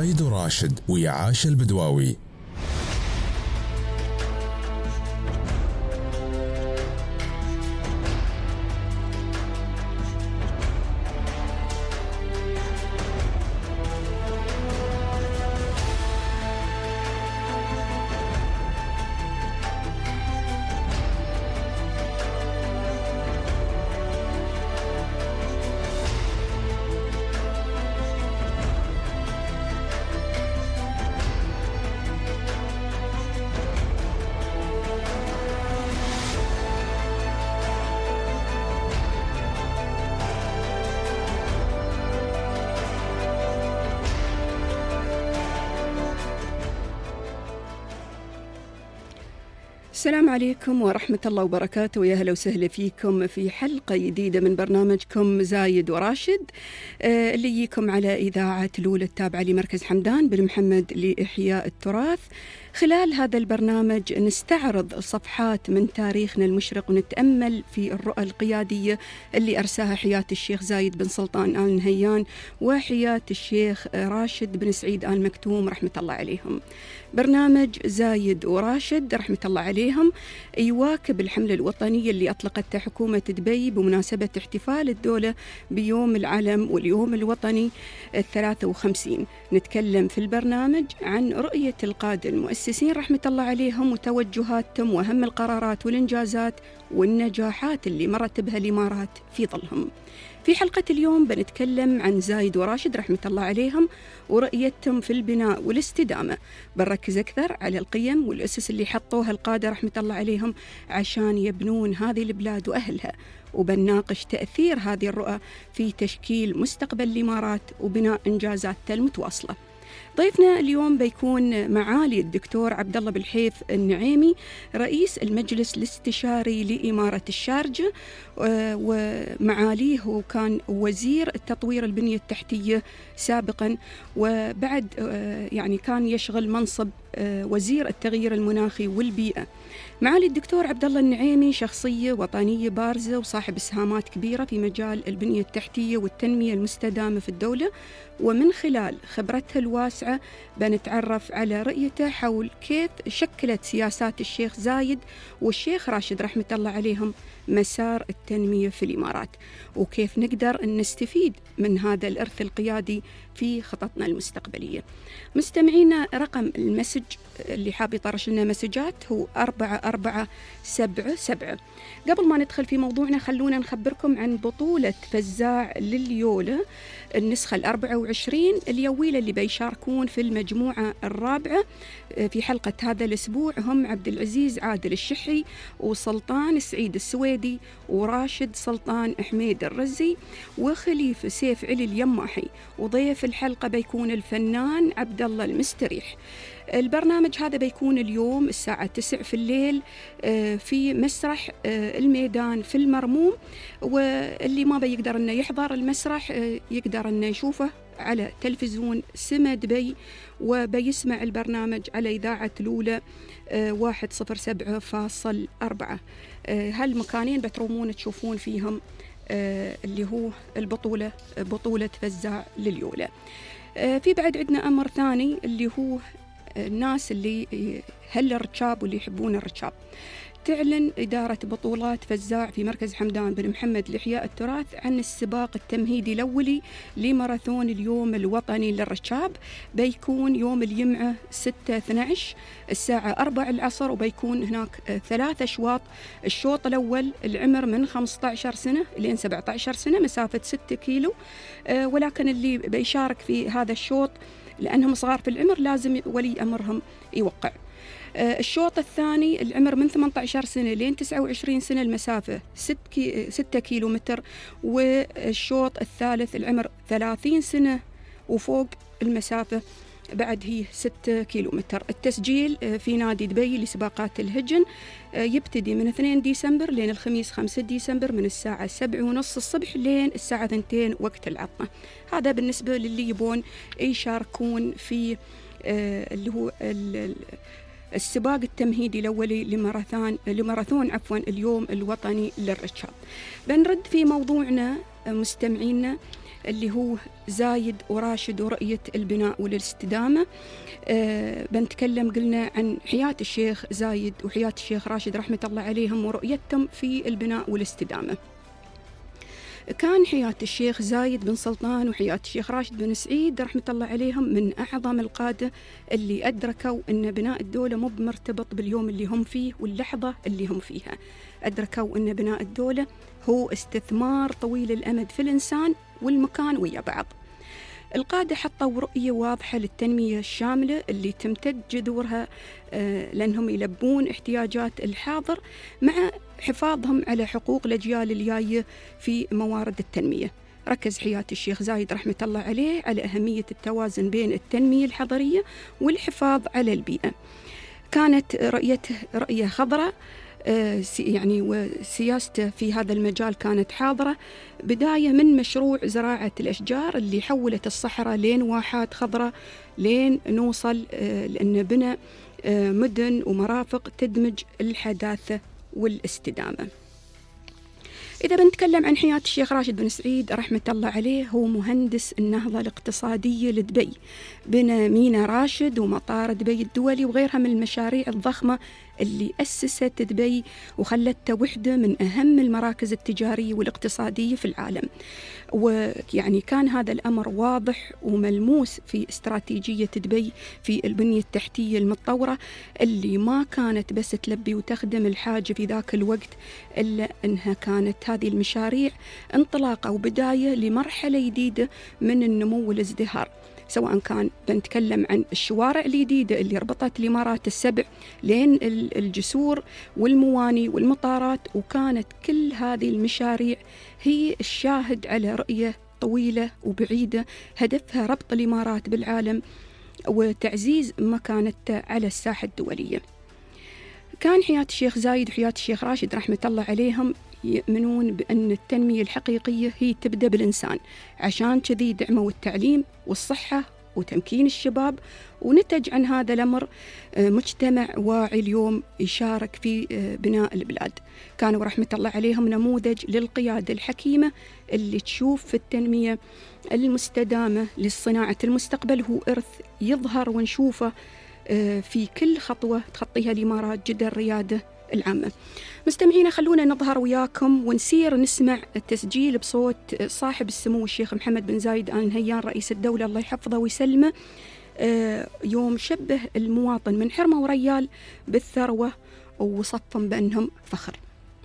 زايد وراشد ويا عاشا البدواوي. السلام عليكم ورحمة الله وبركاته، ويا هلا وسهلا فيكم في حلقة جديدة من برنامجكم زايد وراشد اللي يجيكم على إذاعة لولة التابعة لمركز حمدان بن محمد لإحياء التراث. خلال هذا البرنامج نستعرض صفحات من تاريخنا المشرق ونتأمل في الرؤى القيادية اللي أرساها حياة الشيخ زايد بن سلطان آل نهيان وحياة الشيخ راشد بن سعيد آل مكتوم رحمة الله عليهم. برنامج زايد وراشد رحمة الله عليهم يواكب الحملة الوطنية اللي أطلقتها حكومة دبي بمناسبة احتفال الدولة بيوم العلم واليوم الوطني 53. نتكلم في البرنامج عن رؤية القادة المؤسسين رحمة الله عليهم وتوجهاتهم وأهم القرارات والإنجازات والنجاحات اللي مرت بها الإمارات في ظلهم. في حلقة اليوم بنتكلم عن زايد وراشد رحمة الله عليهم ورؤيتهم في البناء والاستدامة. بنركز أكثر على القيم والأسس اللي حطوها القادة رحمة الله عليهم عشان يبنون هذه البلاد وأهلها، وبنناقش تأثير هذه الرؤى في تشكيل مستقبل الإمارات وبناء إنجازاتها المتواصلة. ضيفنا اليوم بيكون معالي الدكتور عبد الله بالحيث النعيمي رئيس المجلس الاستشاري لإمارة الشارجة، ومعاليه هو كان وزير تطوير البنية التحتية سابقا، وبعد يعني كان يشغل منصب وزير التغيير المناخي والبيئة. معالي الدكتور عبد الله النعيمي شخصية وطنية بارزة وصاحب إسهامات كبيرة في مجال البنية التحتية والتنمية المستدامة في الدولة، ومن خلال خبرتها الواسعة بنتعرف على رؤيته حول كيف شكلت سياسات الشيخ زايد والشيخ راشد رحمة الله عليهم مسار التنمية في الإمارات، وكيف نقدر نستفيد من هذا الإرث القيادي في خططنا المستقبلية. مستمعينا، رقم المسج اللي حاب يطرش لنا مسجات هو 4477. قبل ما ندخل في موضوعنا خلونا نخبركم عن بطولة فزاع لليولة النسخة 24 اليويلة اللي بيشاركون في المجموعة الرابعة في حلقة هذا الأسبوع هم عبد العزيز عادل الشحي وسلطان سعيد السويدي وراشد سلطان حميد الرزي وخليفة سيف علي اليماحي، وضيف الحلقة بيكون الفنان عبد الله المستريح. البرنامج هذا بيكون اليوم الساعة 9 في الليل في مسرح الميدان في المرموم، واللي ما بيقدر انه يحضر المسرح يقدر انه يشوفه على تلفزيون سما دبي، وبيسمع البرنامج على إذاعة لولة 107.4. هالمكانين بترومون تشوفون فيهم اللي هو بطولة فزاع لليولة. في بعد عندنا أمر ثاني اللي هو الناس اللي هل الركاب واللي يحبون الركاب. تعلن إدارة بطولات فزاع في مركز حمدان بن محمد لإحياء التراث عن السباق التمهيدي الأولي لماراثون اليوم الوطني للركاب. بيكون يوم الجمعة 6/12 الساعة 4 العصر، وبيكون هناك 3 أشواط. الشوط الأول العمر من 15 سنة لين 17 سنة مسافة 6 كيلو، ولكن اللي بيشارك في هذا الشوط لأنهم صغار في العمر لازم ولي أمرهم يوقع. الشوط الثاني العمر من 18 سنة لين 29 سنة المسافة 6 كيلو متر، والشوط الثالث العمر 30 سنة وفوق المسافة بعد هي 6 كيلو متر. التسجيل في نادي دبي لسباقات الهجن يبتدي من 2 ديسمبر لين الخميس 5 ديسمبر من الساعة 7:30 الصبح لين الساعة 2 وقت العطلة. هذا بالنسبة للي يبون يشاركون في اللي هو السباق التمهيدي الأولي لماراثون اليوم الوطني للركاب. بنرد في موضوعنا مستمعينا اللي هو زايد وراشد ورؤية البناء والاستدامة. بنتكلم قلنا عن حياة الشيخ زايد وحياة الشيخ راشد رحمة الله عليهم ورؤيتهم في البناء والاستدامة. كان حياة الشيخ زايد بن سلطان وحياة الشيخ راشد بن سعيد رحمة الله عليهم من أعظم القادة اللي أدركوا أن بناء الدولة مو مرتبط باليوم اللي هم فيه واللحظة اللي هم فيها. أدركوا أن بناء الدولة هو استثمار طويل الأمد في الإنسان والمكان ويا بعض. القادة حطوا رؤية واضحة للتنمية الشاملة اللي تمتد جذورها لأنهم يلبون احتياجات الحاضر مع حفاظهم على حقوق الأجيال الجاية في موارد التنمية. ركز حياة الشيخ زايد رحمة الله عليه على أهمية التوازن بين التنمية الحضرية والحفاظ على البيئة. كانت رؤيته رؤية خضراء، يعني وسياسته في هذا المجال كانت حاضرة، بداية من مشروع زراعة الأشجار اللي حولت الصحراء لين واحات خضراء لين نوصل لأن بنى مدن ومرافق تدمج الحداثة والاستدامة. إذا بنتكلم عن حياة الشيخ راشد بن سعيد رحمة الله عليه، هو مهندس النهضة الاقتصادية لدبي، بنى ميناء راشد ومطار دبي الدولي وغيرها من المشاريع الضخمة اللي أسست دبي وخلتها وحدة من أهم المراكز التجارية والاقتصادية في العالم. ويعني كان هذا الأمر واضح وملموس في استراتيجية دبي في البنية التحتية المتطورة اللي ما كانت بس تلبي وتخدم الحاجة في ذاك الوقت، إلا أنها كانت هذه المشاريع انطلاقة وبداية لمرحلة جديدة من النمو والازدهار. سواء كان بنتكلم عن الشوارع الجديدة اللي ربطت الإمارات السبع لين الجسور والمواني والمطارات، وكانت كل هذه المشاريع هي الشاهد على رؤية طويلة وبعيدة هدفها ربط الإمارات بالعالم وتعزيز مكانتها على الساحة الدولية. كان حياة الشيخ زايد وحياة الشيخ راشد رحمة الله عليهم يؤمنون بأن التنمية الحقيقية هي تبدأ بالإنسان، عشان كذي دعموا التعليم والصحة وتمكين الشباب، ونتج عن هذا الأمر مجتمع واعي اليوم يشارك في بناء البلاد. كانوا رحمة الله عليهم نموذج للقيادة الحكيمة اللي تشوف في التنمية المستدامة للصناعة المستقبل هو إرث يظهر ونشوفه في كل خطوة تخطيها الإمارات جدة الريادة العامة. مستمعينا، خلونا نظهر وياكم ونسير نسمع التسجيل بصوت صاحب السمو الشيخ محمد بن زايد آل نهيان رئيس الدولة الله يحفظه ويسلمه، يوم شبه المواطن من حرمة وريال بالثروة ووصفهم بأنهم فخر.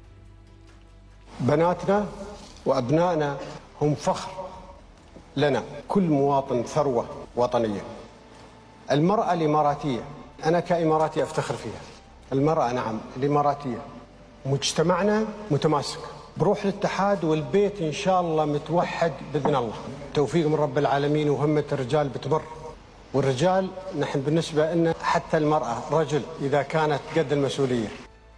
بناتنا وأبنائنا هم فخر لنا، كل مواطن ثروة وطنية. المرأة الإماراتية أنا كإماراتي أفتخر فيها، المرأة نعم الإماراتية. مجتمعنا متماسك بروح الاتحاد، والبيت إن شاء الله متوحد بإذن الله، توفيق من رب العالمين. وهمة الرجال بتمر، والرجال نحن بالنسبة لنا حتى المرأة رجل إذا كانت قد المسؤولية.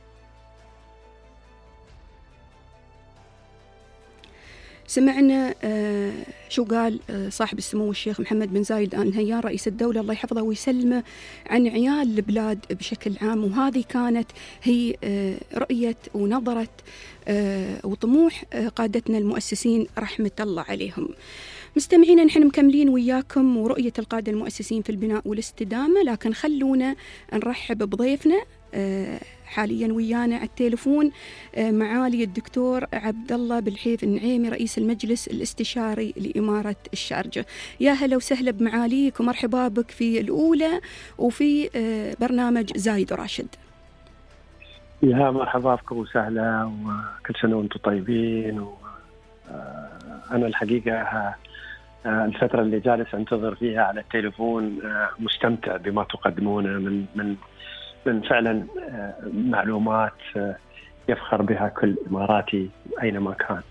سمعنا شو قال صاحب السمو الشيخ محمد بن زايد آل نهيان رئيس الدولة الله يحفظه ويسلمه عن عيال البلاد بشكل عام، وهذه كانت هي رؤية ونظرة وطموح قادتنا المؤسسين رحمة الله عليهم. مستمعينا، نحن مكملين وياكم ورؤية القادة المؤسسين في البناء والاستدامة، لكن خلونا نرحب بضيفنا حاليا ويانا على التليفون معالي الدكتور عبد الله بالحيف النعيمي رئيس المجلس الاستشاري لإمارة الشارجة. يا هلا وسهلا بمعاليك ومرحبا بك في الأولى وفي برنامج زايد وراشد. يا مرحبا بكم وسهلا، وكل سنة وانتم طيبين. أنا الحقيقة الفترة اللي جالس أنتظر فيها على التليفون مستمتع بما تقدمونه من فعلا معلومات يفخر بها كل إماراتي أينما كان.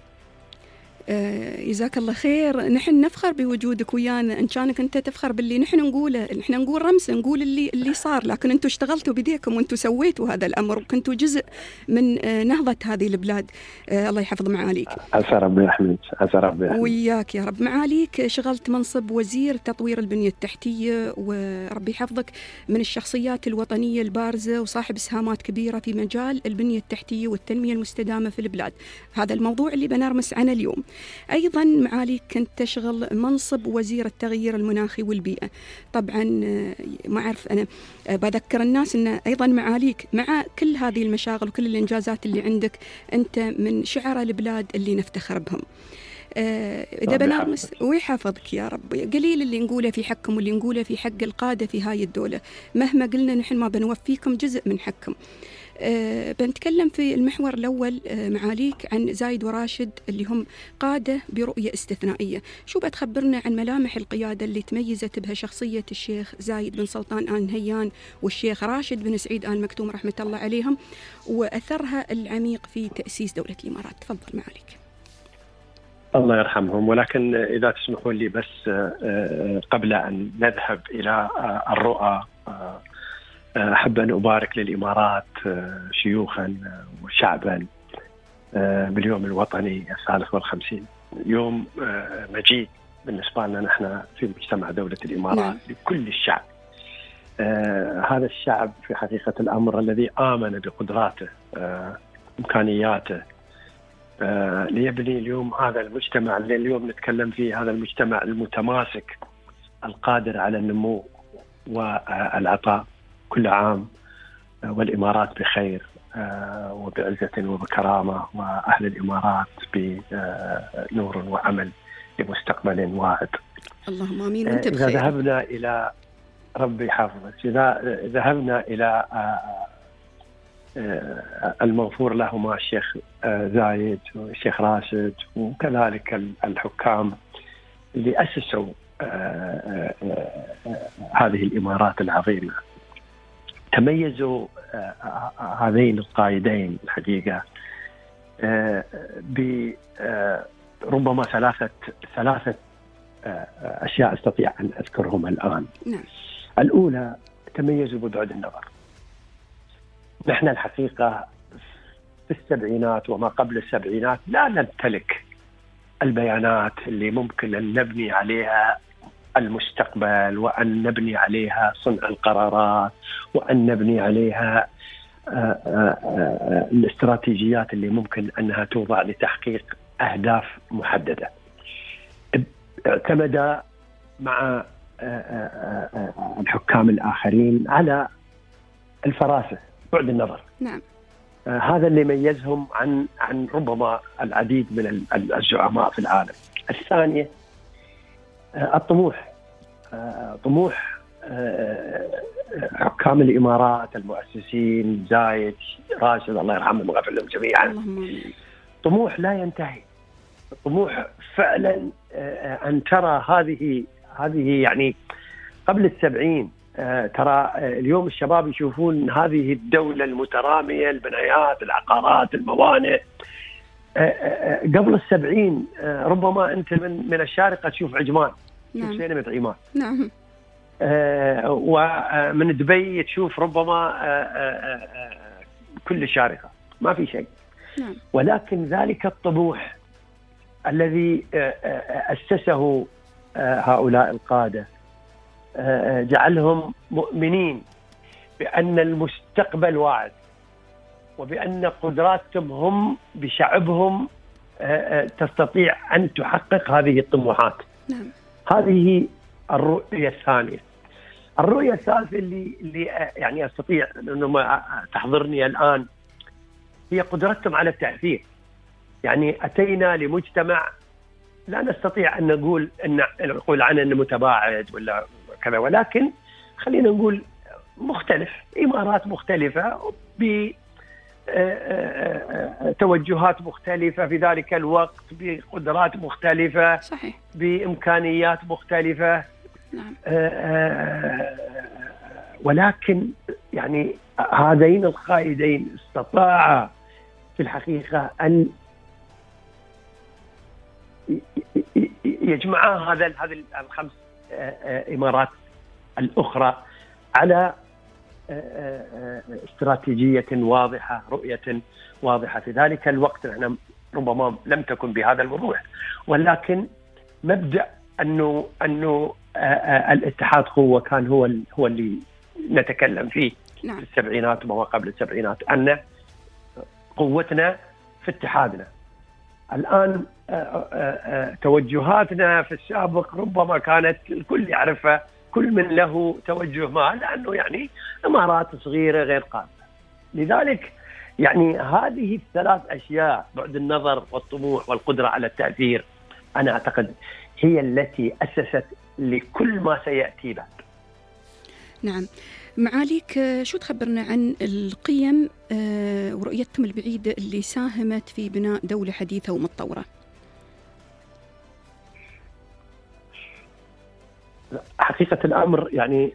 جزاك الله خير. نحن نفخر بوجودك ويانا، إن كانك أنت تفخر باللي نحن نقوله. نحن نقول رمز، نقول اللي صار، لكن أنتوا اشتغلتوا بيديكم وأنتوا سويتوا هذا الأمر وكنتوا جزء من نهضة هذه البلاد. الله يحفظ معاليك. عسى ربي يحميك. عسى ربي يحميك. وياك يا رب. معاليك شغلت منصب وزير تطوير البنية التحتية، وربي يحفظك من الشخصيات الوطنية البارزة وصاحب إسهامات كبيرة في مجال البنية التحتية والتنمية المستدامة في البلاد. هذا الموضوع اللي بنرمس عنه اليوم. أيضا معاليك كنت تشغل منصب وزير التغيير المناخي والبيئة. طبعا ما أعرف أنا بذكر الناس أن أيضا معاليك مع كل هذه المشاغل وكل الإنجازات اللي عندك أنت من شعراء البلاد اللي نفتخر بهم. إذا بنغمس ويحفظك يا رب. قليل اللي نقوله في حقكم واللي نقوله في حق القادة في هاي الدولة، مهما قلنا نحن ما بنوفيكم جزء من حقكم. بنتكلم في المحور الأول معاليك عن زايد وراشد اللي هم قادة برؤية استثنائية. شو بتخبرنا عن ملامح القيادة اللي تميزت بها شخصية الشيخ زايد بن سلطان آل نهيان والشيخ راشد بن سعيد آل مكتوم رحمة الله عليهم، وأثرها العميق في تأسيس دولة الإمارات؟ تفضل معاليك. الله يرحمهم. ولكن إذا تسمحوا لي بس قبل أن نذهب إلى الرؤى، أحب أن أبارك للإمارات شيوخا وشعبا باليوم الوطني 53. يوم مجيد بالنسبة لنا نحن في مجتمع دولة الإمارات. لكل الشعب. هذا الشعب في حقيقة الأمر الذي آمن بقدراته إمكانياته ليبني اليوم هذا المجتمع اللي اليوم نتكلم فيه، هذا المجتمع المتماسك القادر على النمو والعطاء. كل عام والإمارات بخير وبعزة وبكرامة، وأهل الإمارات بنور وأمل لمستقبل واعد. اللهم آمين. وانت بخير. إذا ذهبنا إلى ربي حافظك، إذا ذهبنا إلى المغفور لهما الشيخ زايد والشيخ راشد وكذلك الحكام اللي أسسوا هذه الإمارات العظيمة، تميزوا هذين القائدين الحقيقة بربما ثلاثة أشياء أستطيع أن أذكرهم الآن. نعم. الأولى تميزوا ببعد النظر. نحن الحقيقة في السبعينات وما قبل السبعينات لا نمتلك البيانات اللي ممكن أن نبني عليها المستقبل، وأن نبني عليها صنع القرارات، وأن نبني عليها الاستراتيجيات اللي ممكن أنها توضع لتحقيق أهداف محددة. اعتمد مع الحكام الآخرين على الفراسة، بعد النظر. نعم. هذا اللي ميزهم عن ربما العديد من الزعماء في العالم. الثانية الطموح. طموح حكام الإمارات المؤسسين زايد راشد الله يرحمهم ويغفر لهم جميعا. طموح لا ينتهي. طموح فعلا أن ترى هذه يعني قبل 70. ترى اليوم الشباب يشوفون هذه الدولة المترامية، البنايات، العقارات، الموانئ. قبل 70 ربما أنت من الشارقة تشوف عجمان. نعم. تشوف سينما عمان. نعم. ومن دبي تشوف ربما كل الشارقة، ما في شيء. نعم. ولكن ذلك الطموح الذي أسسه هؤلاء القادة جعلهم مؤمنين بأن المستقبل واعد، وبأن قدراتهم هم بشعبهم تستطيع أن تحقق هذه الطموحات. نعم. هذه الرؤية الثانية. الرؤية الثالثة اللي يعني أستطيع أنه ما تحضرني الآن هي قدرتهم على التأثير. يعني أتينا لمجتمع لا نستطيع أن نقول عنه أنه متباعد ولا كذا، ولكن خلينا نقول مختلف. إمارات مختلفة بتوجهات مختلفة في ذلك الوقت، بقدرات مختلفة. صحيح. بإمكانيات مختلفة. نعم. ولكن يعني هذين القائدين استطاعا في الحقيقة أن يجمعا هذه الخمس إمارات الأخرى على استراتيجية واضحة، رؤية واضحة. في ذلك الوقت نحن ربما لم تكن بهذا الوضوح، ولكن مبدأ أنه الاتحاد قوة كان هو اللي نتكلم فيه. نعم. في السبعينات وما قبل السبعينات، أن قوتنا في اتحادنا. الآن توجهاتنا في السابق ربما كانت الكل يعرفها، كل من له توجه ما، لأنه يعني إمارات صغيرة غير قادرة. لذلك يعني هذه الثلاث أشياء، بعد النظر والطموح والقدرة على التأثير، أنا أعتقد هي التي أسست لكل ما سيأتي بعد. نعم. معاليك شو تخبرنا عن القيم ورؤيتكم البعيدة اللي ساهمت في بناء دولة حديثة ومتطورة؟ حقيقة الأمر يعني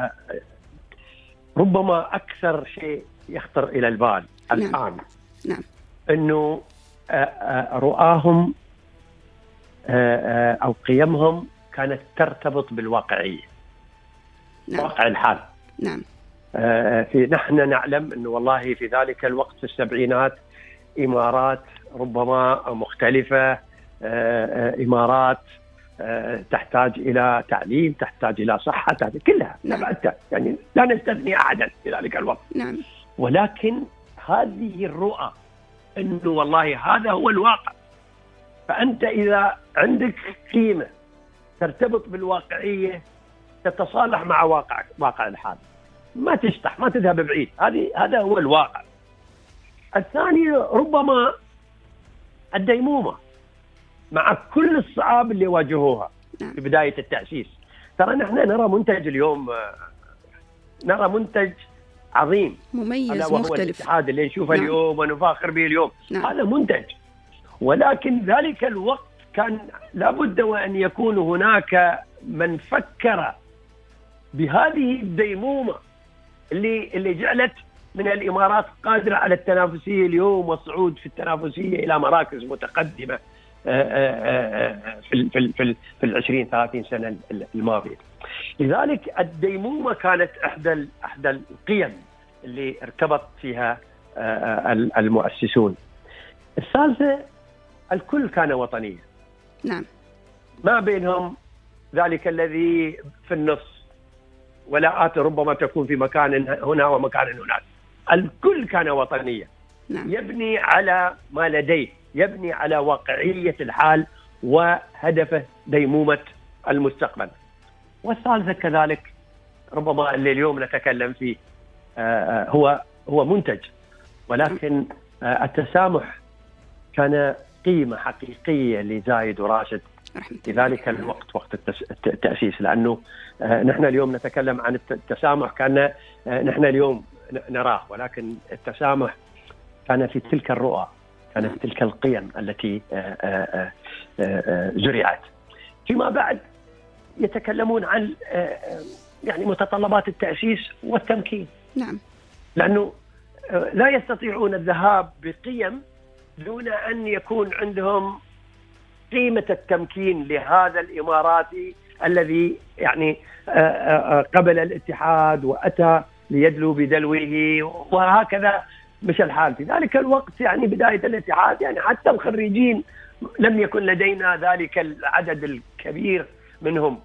ربما أكثر شيء يخطر إلى البال الآن نعم. أنه رؤاهم أو قيمهم كانت ترتبط بالواقعية. نعم. واقع الحال. نعم. نحن نعلم أنه والله في ذلك الوقت في السبعينات إمارات ربما مختلفة، إمارات تحتاج إلى تعليم، تحتاج إلى صحة، تحتاج كلها. نعم. يعني لا نستثني أحدا في ذلك الوقت. نعم. ولكن هذه الرؤى أنه والله هذا هو الواقع، فأنت إذا عندك قيمة ترتبط بالواقعية تتصالح مع واقع الحال، ما تشطح، ما تذهب بعيد. هذا هو الواقع. الثاني ربما الديمومة مع كل الصعاب اللي واجهوها في بداية التأسيس. ترى نحن نرى منتج اليوم، نرى منتج عظيم مميز وهو مختلف، الاتحاد اللي نشوفه اليوم ونفاخر به اليوم. هذا منتج. ولكن ذلك الوقت كان لابد وأن يكون هناك من فكر بهذه الديمومة اللي جعلت من الإمارات قادرة على التنافسية اليوم والصعود في التنافسية إلى مراكز متقدمة في 20-30 سنة الماضية. لذلك الديمومة كانت إحدى القيم اللي ارتبط فيها المؤسسون. الثالثة الكل كان وطنيا. نعم. ما بينهم ذلك الذي في النص، ولاءات ربما تكون في مكان هنا ومكان هناك. الكل كان وطنيا. نعم. يبني على ما لديه، يبني على واقعية الحال وهدفه ديمومة المستقبل. والثالثة كذلك ربما اللي اليوم نتكلم فيه هو منتج، ولكن التسامح كان قيمة حقيقية لزايد وراشد في ذلك الوقت، وقت التأسيس. لأنه نحن اليوم نتكلم عن التسامح كان نحن اليوم نراه، ولكن التسامح كان في تلك الرؤى، كانت في تلك القيم التي زرعت. فيما بعد يتكلمون عن يعني متطلبات التأسيس والتمكين. نعم. لأنه لا يستطيعون الذهاب بقيم دون أن يكون عندهم قيمة التمكين لهذا الإماراتي الذي يعني قبل الاتحاد وأتى ليدلو بدلوه، وهكذا مش الحال في ذلك الوقت. يعني بداية الاتحاد يعني حتى الخريجين لم يكن لدينا ذلك العدد الكبير منهم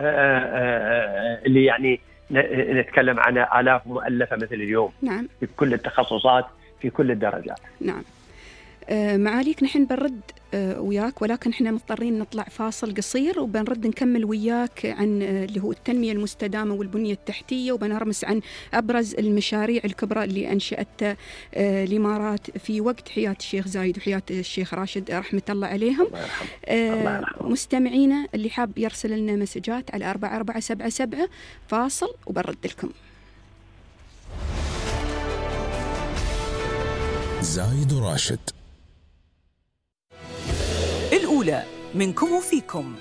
اللي يعني نتكلم عن آلاف مؤلفة مثل اليوم. نعم. في كل التخصصات، في كل الدرجات. نعم. معاليك نحن بنرد وياك، ولكن احنا مضطرين نطلع فاصل قصير وبنرد نكمل وياك عن اللي هو التنمية المستدامة والبنية التحتية، وبنرمس عن أبرز المشاريع الكبرى اللي أنشأتها الإمارات في وقت حياة الشيخ زايد وحياة الشيخ راشد رحمة الله عليهم. الله يرحمه. مستمعينا اللي حاب يرسل لنا مسجات على 4477 فاصل وبنرد لكم. زايد وراشد الأولى منكم وفيكم.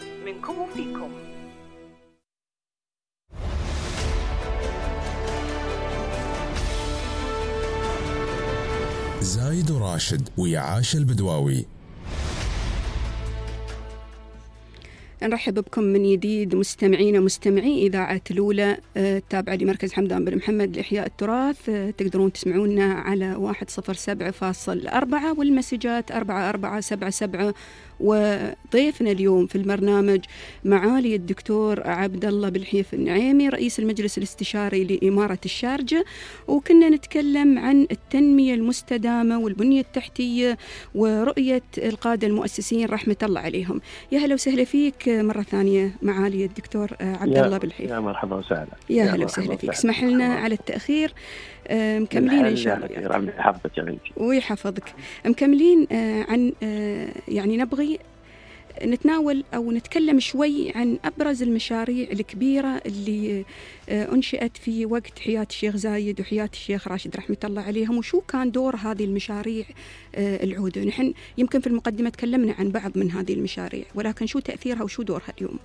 زايد وراشد ويا عاشا البدواوي. نرحب بكم من جديد مستمعينا مستمعي إذاعة الأولى التابعة لمركز حمدان بن محمد لإحياء التراث. تقدرون تسمعونا على 107.4 والمسجات 4477. وضيفنا اليوم في البرنامج معالي الدكتور عبد الله بالحيف النعيمي رئيس المجلس الاستشاري لإمارة الشارجة، وكنا نتكلم عن التنمية المستدامة والبنية التحتية ورؤية القادة المؤسسين رحمة الله عليهم. يا هلا وسهلا فيك مرة ثانية معالي الدكتور عبد الله بالحيف. يا مرحبا وسهلا. يا هلا وسهلا فيك. اسمح لنا على التأخير، مكملين إن شاء الله. ربي يحفظك يا بنتي ويحفظك. مكملين عن يعني نبغي نتناول أو نتكلم شوي عن أبرز المشاريع الكبيرة اللي أنشئت في وقت حياة الشيخ زايد وحياة الشيخ راشد رحمة الله عليهم، وشو كان دور هذه المشاريع العودة. نحن يمكن في المقدمة تكلمنا عن بعض من هذه المشاريع، ولكن شو تأثيرها وشو دورها اليوم؟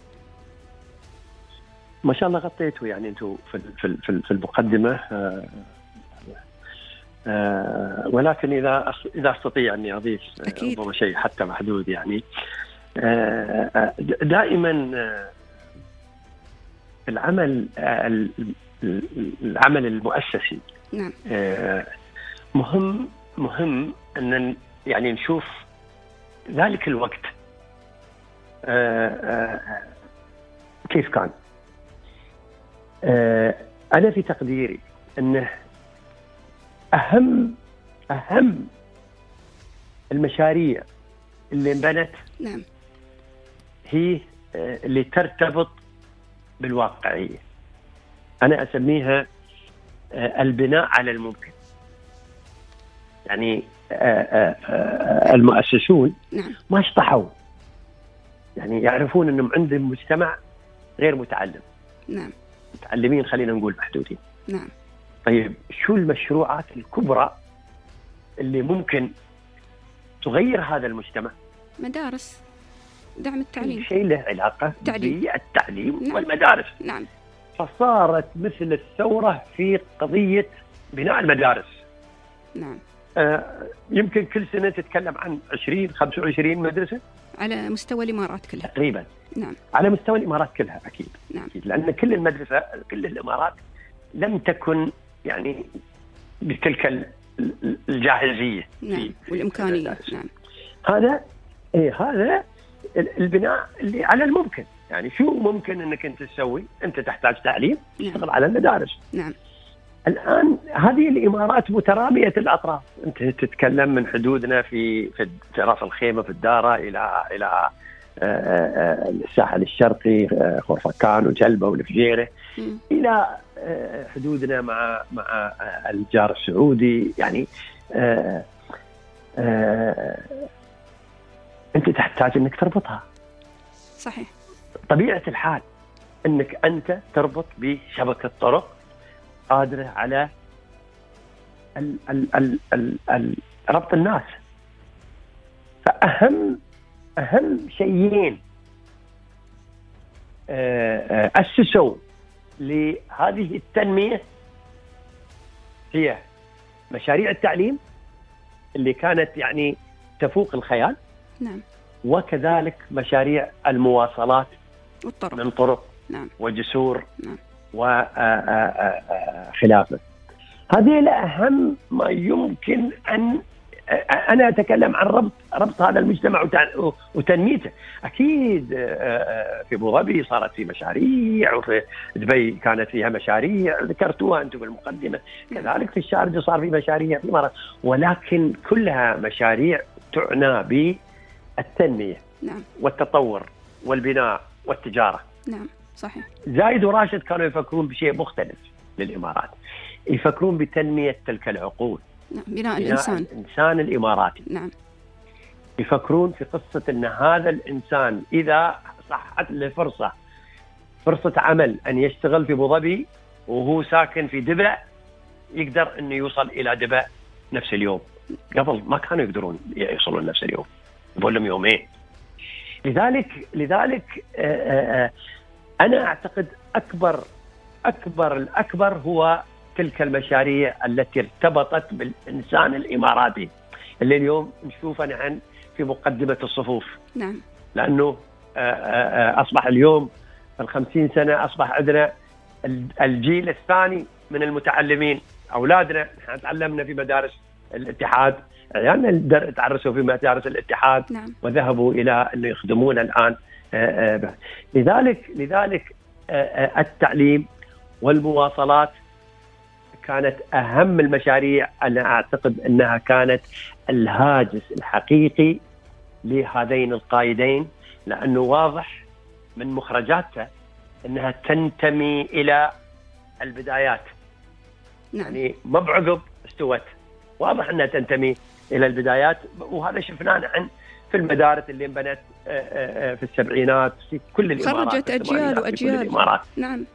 ما شاء الله غطيته يعني أنتم في المقدمة، ولكن إذا أستطيع أني أضيف ربما شيء حتى محدود يعني. دائما العمل المؤسسي نعم. مهم أن يعني نشوف ذلك الوقت كيف كان. أنا في تقديري أنه أهم المشاريع اللي انبنت نعم. هي اللي ترتبط بالواقعية. أنا أسميها البناء على الممكن. يعني المؤسسون نعم. ما اشطحوا، يعني يعرفون أنهم عندهم مجتمع غير متعلم. نعم. متعلمين خلينا نقول محدودين. نعم. طيب شو المشروعات الكبرى اللي ممكن تغير هذا المجتمع؟ مدارس، دعم التعليم، شيء له علاقة بالتعليم نعم. والمدارس. نعم. فصارت مثل الثورة في قضية بناء المدارس. نعم. يمكن كل سنة تتكلم عن 20-25 مدرسة على مستوى الإمارات كلها تقريبا. نعم. على مستوى الإمارات كلها أكيد. نعم. أكيد. لأن كل المدرسة كل الإمارات لم تكن يعني بتلك الجاهزية. نعم. والإمكانية. نعم. هذا هذا البناء اللي على الممكن. يعني شو ممكن انك انت تسوي؟ انت تحتاج تعليم، تشتغل على المدارس. نعم. الان هذه الامارات متراميه الاطراف. انت تتكلم من حدودنا في راس الخيمه في الداره الى الساحل الشرقي خرفكان وجلبه والفجيره، الى حدودنا مع الجار السعودي. يعني أنت تحتاج أنك تربطها. صحيح. طبيعة الحال أنك أنت تربط بشبكة طرق قادرة على ربط الناس. فأهم شيئين أسسوا لهذه التنمية هي مشاريع التعليم اللي كانت يعني تفوق الخيال. نعم. وكذلك مشاريع المواصلات والطرق. من طرق نعم. وجسور. نعم. وخلافه. هذه أهم ما يمكن أن أنا أتكلم عن ربط هذا المجتمع وتنميته. أكيد في أبو ظبي صارت في مشاريع، وفي دبي كانت فيها مشاريع ذكرتوها أنتم بالمقدمة. كذلك في الشارجة صار في مشاريع في مرة، ولكن كلها مشاريع تعنى بالتنمية. نعم. والتطور والبناء والتجارة. نعم. صحيح. زايد وراشد كانوا يفكرون بشيء مختلف للإمارات، يفكرون بتنمية تلك العقول. نعم. بناء الإنسان الإماراتي. نعم. يفكرون في قصة أن هذا الإنسان إذا صحت له فرصة عمل أن يشتغل في أبو ظبي وهو ساكن في دبا، يقدر أنه يوصل إلى دبا نفس اليوم. قبل ما كانوا يقدرون يوصلون نفس اليوم، يقول لهم يومين. لذلك أنا أعتقد الأكبر هو تلك المشاريع التي ارتبطت بالإنسان الإماراتي اللي اليوم نشوفه نحن في مقدمة الصفوف. نعم. لأنه أصبح اليوم 50 سنة أصبح عندنا الجيل الثاني من المتعلمين. أولادنا نحن تعلمنا في مدارس الاتحاد، عيالنا تعرسوا في مدارس الاتحاد. نعم. وذهبوا إلى أن يخدمون الآن. لذلك التعليم والمواصلات كانت أهم المشاريع. أنا أعتقد أنها كانت الهاجس الحقيقي لهذين القائدين، لأنه واضح من مخرجاتها أنها تنتمي إلى البدايات. نعم. يعني ما بعقب استوت، واضح أنها تنتمي إلى البدايات. وهذا شفناه نحن في المدارس اللي انبنت في السبعينات في كل الإمارات، خرجت أجيال وأجيال. نعم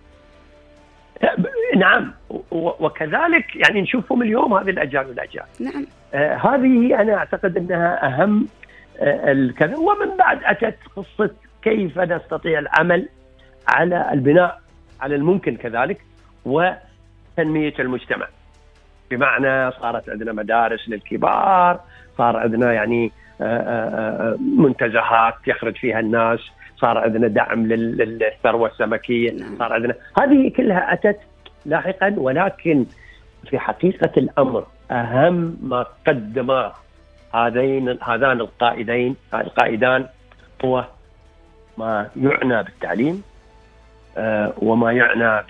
نعم. وكذلك يعني نشوفهم اليوم هذه الأجيال والأجيال. نعم. هذه أنا أعتقد أنها أهم الكذا. ومن بعد أتت قصة كيف نستطيع العمل على البناء على الممكن كذلك وتنمية المجتمع، بمعنى صارت عندنا مدارس للكبار، صار عندنا يعني منتزهات يخرج فيها الناس، صار عندنا دعم للثروة السمكية. صار عندنا هذه كلها أتت لاحقا. ولكن في حقيقة الأمر أهم ما قدم هذان القائدان هو ما يعنى بالتعليم وما يعنى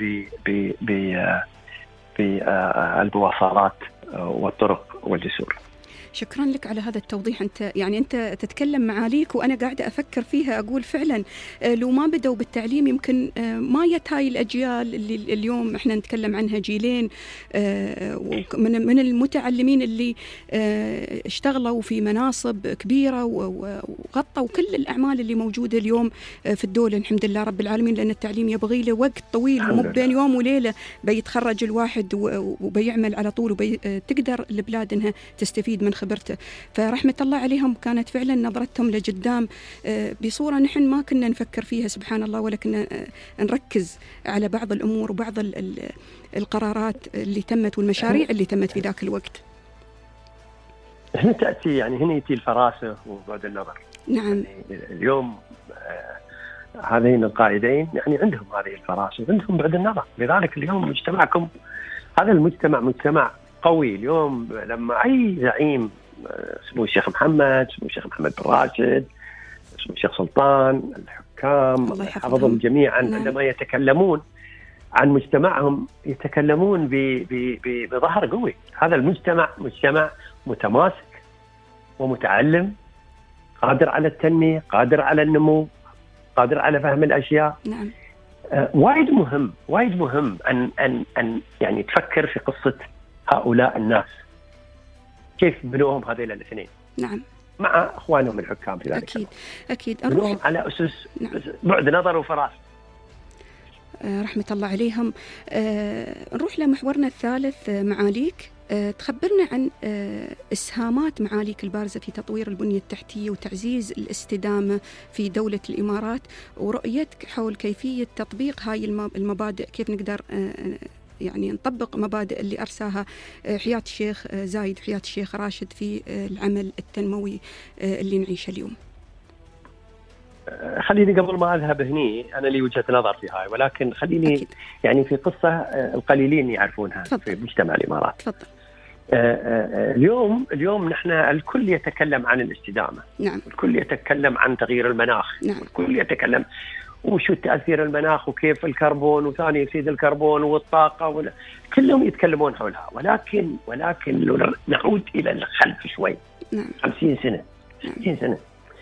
بالمواصلات والطرق والجسور. شكرا لك على هذا التوضيح. أنت تتكلم معاليك وأنا قاعدة أفكر فيها، أقول فعلا لو ما بدأوا بالتعليم يمكن ما هاي الأجيال اللي اليوم إحنا نتكلم عنها، جيلين من المتعلمين اللي اشتغلوا في مناصب كبيرة وغطوا كل الأعمال اللي موجودة اليوم في الدولة، الحمد لله رب العالمين، لأن التعليم يبغي له وقت طويل، مو بين يوم وليلة بيتخرج الواحد وبيعمل على طول، وتقدر البلاد إنها تستفيد من خبرته. فرحمة الله عليهم كانت فعلا نظرتهم لقدام بصورة نحن ما كنا نفكر فيها سبحان الله، ولا كنا نركز على بعض الأمور وبعض القرارات اللي تمت والمشاريع اللي تمت في ذاك الوقت. هنا تأتي هنا يأتي الفراسة وبعد النظر. نعم. اليوم هذين القائدين عندهم هذه الفراسة، عندهم بعد النظر. لذلك اليوم مجتمعكم هذا المجتمع مجتمع قوي. اليوم لما أي زعيم، سمو الشيخ محمد، سمو الشيخ محمد بن راشد، سمو الشيخ سلطان، الحكام حفظهم جميعا، عندما يتكلمون عن مجتمعهم يتكلمون بظهر قوي. هذا المجتمع مجتمع متماسك ومتعلم، قادر على التنمية، قادر على النمو، قادر على فهم الأشياء. نعم. وايد مهم أن يعني تفكر في قصة هؤلاء الناس، كيف بنوهم هذين الاثنين. نعم. مع اخوانهم الحكام في ذلك. اكيد بنوهم على اسس. نعم. بعد نظر وفراس. رحمة الله عليهم. نروح لمحورنا الثالث معاليك. تخبرنا عن إسهامات معاليك البارزة في تطوير البنية التحتية وتعزيز الاستدامة في دولة الإمارات، ورؤيتك حول كيفية تطبيق هاي المبادئ، كيف نقدر نطبق مبادئ اللي أرساها حياة الشيخ زايد وحياة الشيخ راشد في العمل التنموي اللي نعيشه اليوم. خليني قبل ما أذهب هني، أنا لي وجهة نظر في هاي، ولكن خليني أكيد. في قصة القليلين يعرفونها. تفضل. في مجتمع الإمارات. تفضل. اليوم نحن الكل يتكلم عن الاستدامة. نعم. الكل يتكلم عن تغيير المناخ. نعم. الكل يتكلم وشو تأثير المناخ وكيف الكربون وثاني أكسيد الكربون والطاقة كلهم يتكلمون حولها. ولكن لو نعود إلى الخلف شوي. نعم. 50 سنة 60 سنة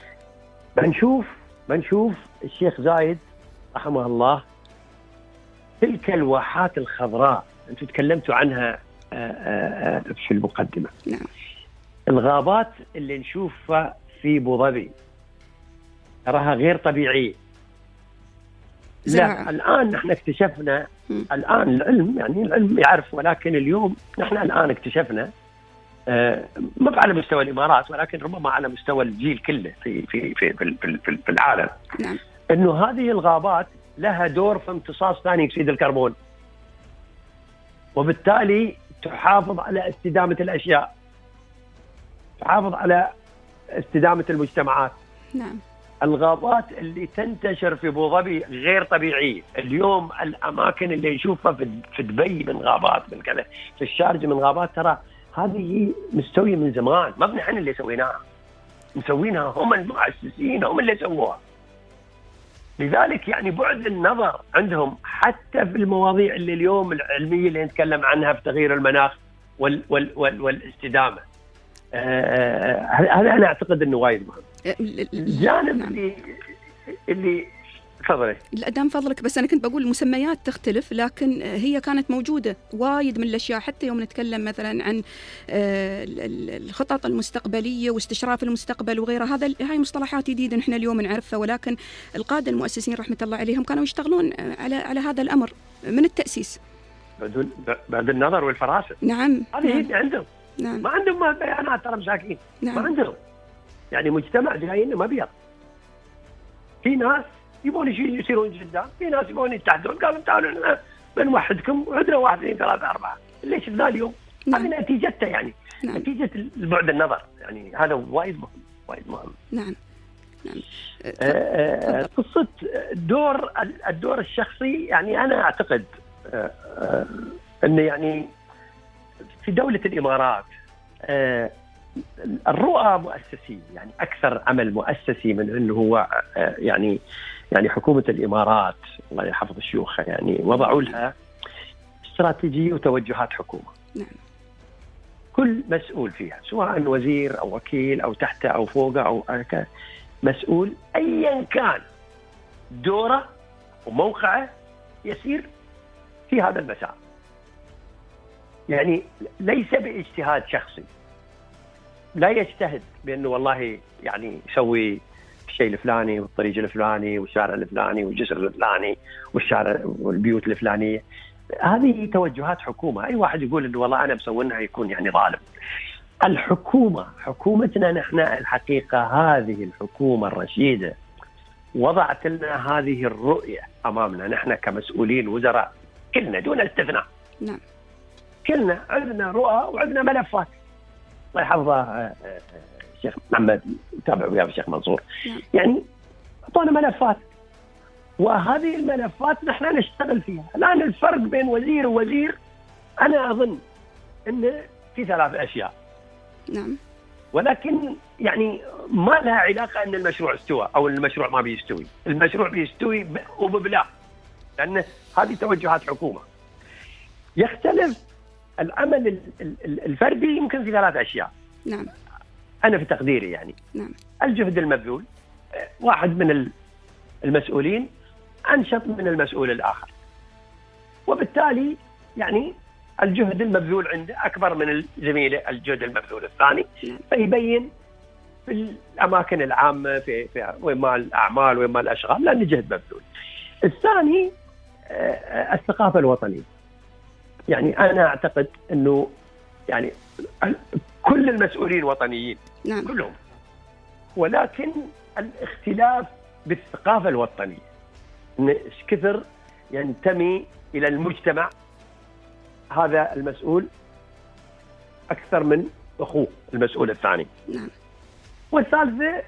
بنشوف الشيخ زايد رحمه الله تلك الواحات الخضراء أنتم تكلمتوا عنها في المقدمة. نعم. الغابات اللي نشوفها في أبو ظبي تراها غير طبيعية. لا، الآن نحن اكتشفنا. الآن العلم يعرف، ولكن اليوم نحن الآن اكتشفنا ما على مستوى الإمارات، ولكن ربما على مستوى الجيل كله في العالم. نعم. إنه هذه الغابات لها دور في امتصاص ثاني أكسيد الكربون، وبالتالي تحافظ على استدامة الأشياء، تحافظ على استدامة المجتمعات. نعم. الغابات اللي تنتشر في ابو ظبي غير طبيعيه. اليوم الاماكن اللي نشوفها في دبي من غابات، من كذا في الشارجه من غابات، ترى هذه مستويه من زمان، ما بنحن اللي سويناها، مسوينها هم المؤسسين، هم اللي سووها. لذلك يعني بعد النظر عندهم حتى في المواضيع اللي اليوم العلميه اللي نتكلم عنها في تغيير المناخ والاستدامه. هذا انا اعتقد انه وايد مهم. الجانب اللي تفضلي. لا دام فضلك، بس أنا كنت بقول المسميات تختلف، لكن هي كانت موجودة وايد من الأشياء. حتى يوم نتكلم مثلا عن الخطط المستقبلية واستشراف المستقبل وغيرها، هاي مصطلحات جديدة نحن اليوم نعرفها، ولكن القادة المؤسسين رحمة الله عليهم كانوا يشتغلون على هذا الأمر من التأسيس. بعد النظر والفراسة. نعم. هذه نعم. عندهم. نعم. ما عندهم بيانات، ترى مساكين. نعم. ما عندهم. يعني مجتمع جايين ما بيض. في ناس يبون يصيرون قدام، في ناس يبون يتحدون، قالوا تعالوا بنوحدكم وعندنا 1 2 3 4 اللي شفناه اليوم. نعم. هذه نتيجتها يعني. نعم. نتيجة البعد النظر، يعني هذا وايد مهم، وايد مهم. نعم. نعم. قصة الدور الشخصي، يعني أنا أعتقد أنه يعني في دولة الإمارات الرؤى مؤسسي، يعني أكثر عمل مؤسسي من أنه هو يعني حكومة الإمارات الله يحفظ الشيوخ يعني وضعوا لها استراتيجية وتوجهات حكومة. نعم. كل مسؤول فيها، سواء وزير أو وكيل أو تحته أو فوقه أو مسؤول، أيا كان دوره وموقعه يسير في هذا المسار. يعني ليس باجتهاد شخصي، لا يجتهد بأنه والله يعني يسوي الشيء الفلاني والطريق الفلاني والشارع الفلاني والجسر الفلاني والشارع والبيوت الفلانية. هذه توجهات حكومة. أي واحد يقول إنه والله أنا مسوينها يكون يعني ظالم. الحكومة، حكومتنا نحن الحقيقة، هذه الحكومة الرشيدة وضعت لنا هذه الرؤية أمامنا نحن كمسؤولين وزراء كلنا دون استثناء. نعم. كلنا عندنا رؤى وعندنا ملفات. الله يحفظه الشيخ محمد يتابع وياه الشيخ منصور. نعم. يعني أعطونا ملفات، وهذه الملفات نحن نشتغل فيها. الآن الفرق بين وزير ووزير أنا أظن أن في 3 أشياء. نعم. ولكن يعني ما لها علاقة أن المشروع استوى أو المشروع ما بيستوي. المشروع بيستوي وببلا، لأن هذه توجهات حكومة. يختلف العمل الفردي يمكن في 3 أشياء. نعم. أنا في تقديري يعني. نعم. الجهد المبذول، واحد من المسؤولين أنشط من المسؤول الآخر، وبالتالي يعني الجهد المبذول عنده أكبر من زميله الجهد المبذول الثاني، فيبين في الأماكن العامة في وين ما الأعمال وين ما الأشغال، لأن جهد مبذول. الثاني الثقافة الوطنية. يعني أنا أعتقد أنه يعني كل المسؤولين وطنيين. نعم. كلهم، ولكن الاختلاف بالثقافة الوطنية، إن إيش كثر ينتمي إلى المجتمع هذا المسؤول أكثر من أخوه المسؤول الثاني. نعم. والثالثة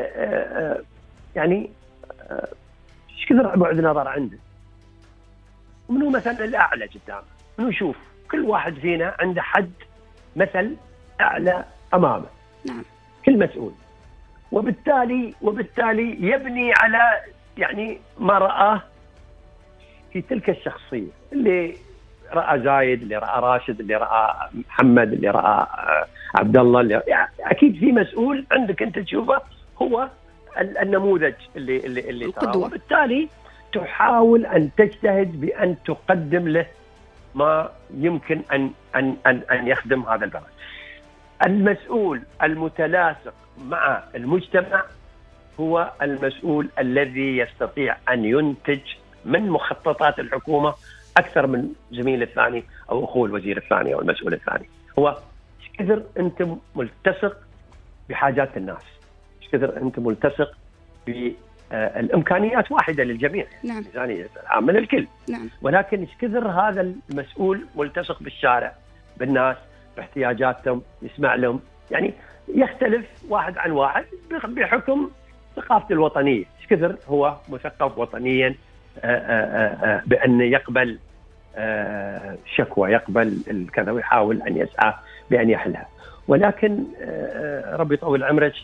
يعني إيش كثر بعد نظر عنده، ومنه مثلا الأعلى قدامه، منه يشوف كل واحد فينا عنده حد مثل أعلى أمامه. نعم. كل مسؤول، وبالتالي يبني على يعني ما رآه في تلك الشخصية، اللي رأى زايد، اللي رأى راشد، اللي رأى محمد، اللي رأى عبد الله، اللي يعني أكيد في مسؤول عندك أنت تشوفه هو النموذج اللي تراه، وبالتالي تحاول أن تجتهد بأن تقدم له ما يمكن أن يخدم هذا البلد. المسؤول المتلاصق مع المجتمع هو المسؤول الذي يستطيع أن ينتج من مخططات الحكومة أكثر من زميل الثاني أو أخوه الوزير الثاني أو المسؤول الثاني. هو كثر أنت ملتصق بحاجات الناس، كثر أنت ملتصق بالإمكانيات واحدة للجميع. نعم. يعني عامل الكل. نعم. ولكن كثر هذا المسؤول ملتصق بالشارع، بالناس، باحتياجاتهم، يسمع لهم. يعني يختلف واحد عن واحد بحكم ثقافته الوطنية، ايش كثر هو مثقف وطنيا بأن يقبل شكوى، يقبل الكذا، ويحاول أن يسعى بأن يحلها. ولكن ربي يطول عمرك،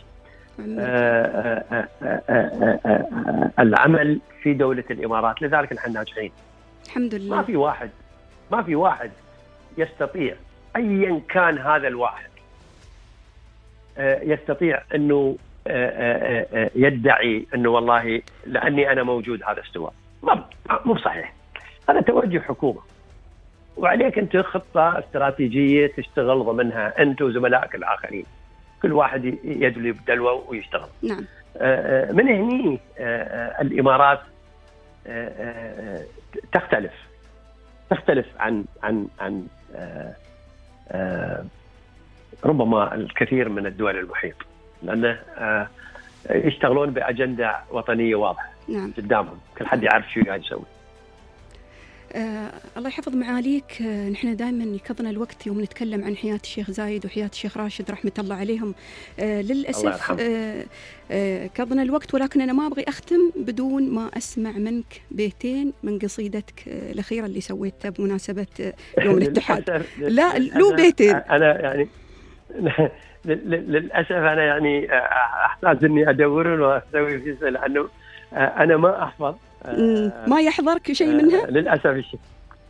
العمل في دولة الإمارات، لذلك نحن ناجحين الحمد لله. ما في واحد يستطيع أيا كان هذا الواحد يستطيع أنه يدعي أنه والله لأني أنا موجود هذا استوى. مو صحيح، هذا توجه حكومة، وعليك أنت خطة استراتيجية تشتغل ضمنها أنت وزملائك الآخرين، كل واحد يدلي بدلوه ويشتغل. نعم. من هني الإمارات تختلف عن ربما الكثير من الدول المحيط، لأنه يشتغلون بأجندة وطنية واضحة. نعم. قدامهم كل حد يعرف شو قاعد يسوي. الله يحفظ معاليك. نحن دائما يكضنا الوقت يوم نتكلم عن حياة الشيخ زايد وحياة الشيخ راشد رحمة الله عليهم. للأسف كضنا الوقت، ولكن أنا ما أبغي أختم بدون ما أسمع منك بيتين من قصيدتك الأخيرة اللي سويتها بمناسبة يوم الاتحاد. لا لو بيتين. أنا يعني للأسف أنا يعني أحتاج إني أدور وأسوي في سنة، لأنه أنا ما أحفظ. ما يحضرك شيء منها؟ للأسف الشيء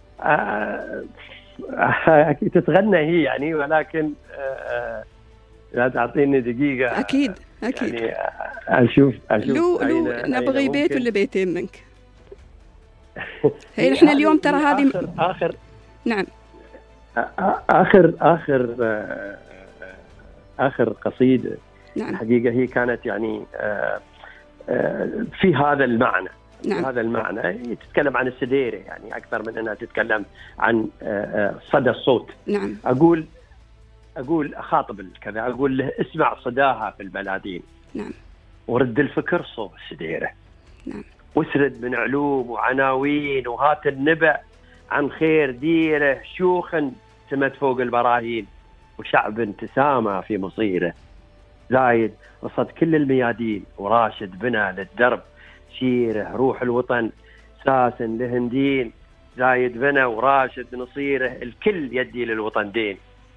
أكيد تتغنى هي يعني، ولكن لا تعطيني دقيقة. أكيد يعني أشوف لو نبغي بيت ولا بيتين منك. هي إحنا اليوم ترى هذه آخر نعم آخر قصيدة. نعم. حقيقة هي كانت يعني في هذا المعنى. نعم. هذا المعنى تتكلم عن السديرة يعني أكثر من أنها تتكلم عن صدى الصوت. نعم. أقول أخاطب كذا، أقول له اسمع صداها في البلادين. نعم. ورد الفكر صوب السديرة. نعم. واسرد من علوم وعناوين، وهات النبأ عن خير ديره، شيوخ تمت فوق البراهين، وشعب تسامى في مصيره. زايد رصد كل الميادين، وراشد بنا للدرب سيره، روح الوطن ساسن لهندين. زايد بنا وراشد نصيره، الكل يدي للوطن دين.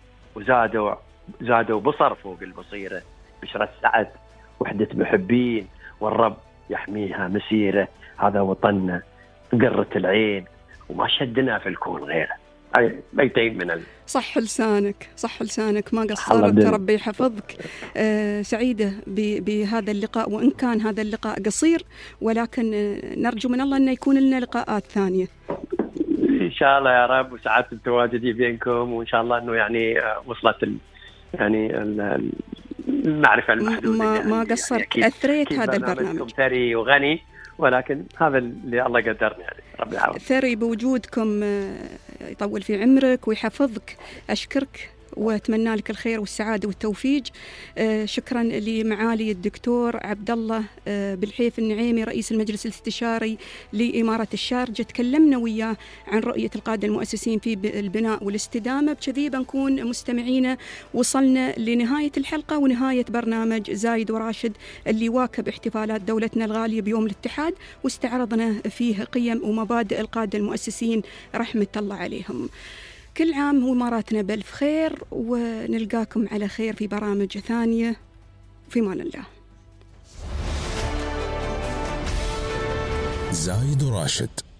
وزادوا بصر فوق البصيرة، بشرى السعد وحدة محبين، والرب يحميها مسيرة. هذا وطننا قرة العين، وما شدنا في الكون غيره. بيتين من صح لسانك ما قصرت، ربي يحفظك. سعيدة بهذا اللقاء، وإن كان هذا اللقاء قصير، ولكن نرجو من الله أن يكون لنا لقاءات ثانية إن شاء الله يا رب. وسعادة التواجدي بينكم، وإن شاء الله أنه يعني وصلت يعني المعرفة المحدودة. ما قصرت، أثريت هذا البرنامج ثري وغني، ولكن هذا اللي الله قدرني يعني. ربي يحفظك. ثري بوجودكم، يطول في عمرك ويحفظك. أشكرك وأتمنى لك الخير والسعادة والتوفيق. شكرا لمعالي الدكتور عبد الله بالحيف النعيمي رئيس المجلس الاستشاري لإمارة الشارجة. تكلمنا وياه عن رؤية القادة المؤسسين في البناء والاستدامة. بكذي بنكون مستمعينا وصلنا لنهاية الحلقة ونهاية برنامج زايد وراشد اللي واكب احتفالات دولتنا الغالية بيوم الاتحاد، واستعرضنا فيه قيم ومبادئ القادة المؤسسين رحمة الله عليهم. كل عام وإماراتنا بألف خير، ونلقاكم على خير في برامج ثانية. في أمان الله. زايد وراشد.